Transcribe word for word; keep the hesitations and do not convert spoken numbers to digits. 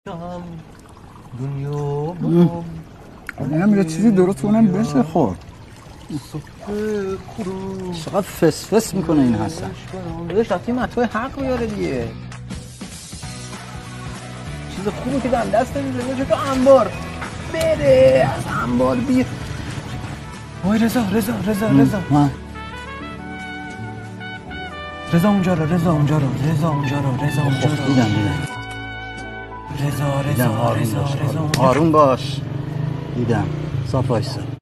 اینم یه چیزی درست کنم بشه خورد. چقدر فس فس میکنه این حسن. داداش رفتی مطوع حق بیاره دیگه. چیز خوبه که دم دست نمیزنه چه تو انبار بره از انبار بیر. وای رضا رضا رضا رضا رضا اونجا رو رضا اونجا رو رضا اونجا رو رضا اونجا رو دیدم دیدم رضا رضا رضا رضا آروم باش. دیدم صاف وایسا.